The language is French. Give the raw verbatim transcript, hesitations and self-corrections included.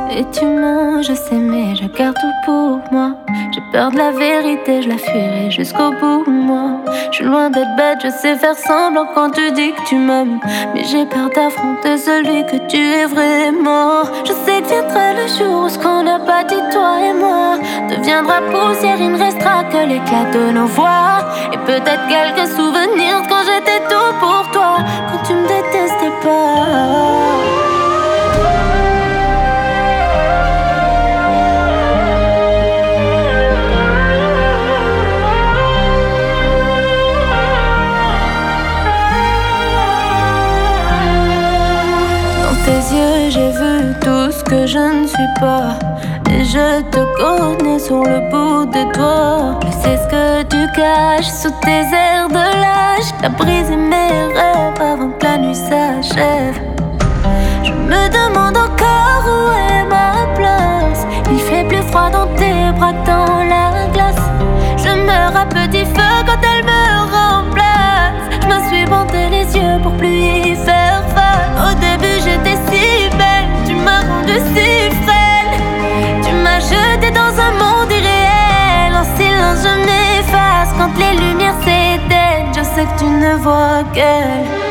Et tu mens, je sais, mais je garde tout pour moi. J'ai peur de la vérité, je la fuirai jusqu'au bout, moi. Je suis loin d'être bête, je sais faire semblant quand tu dis que tu m'aimes. Mais j'ai peur d'affronter celui que tu es vraiment. Je sais que viendra le jour où ce qu'on n'a pas dit, toi et moi, deviendra poussière, il ne restera que l'éclat de nos voix. Et peut-être quelques souvenirs de quand j'étais tout pour toi, quand tu me détestais pas. Tes yeux, j'ai vu tout ce que je ne suis pas. Et je te connais sur le bout des doigts. Je sais ce que tu caches sous tes airs de lâche. T'as brisé mes rêves avant que la nuit s'achève. Je me demande encore où est ma place. Il fait plus froid dans tes bras que dans la glace. Je meurs à petit feu quand elle me remplace. Je me suis bandé les yeux pour plus y faire face. Au début j'étais si belle, tu m'as rendu si frêle. Tu m'as jeté dans un monde irréel. En silence je m'efface quand les lumières s'éteignent. Je sais que tu ne vois qu'elle.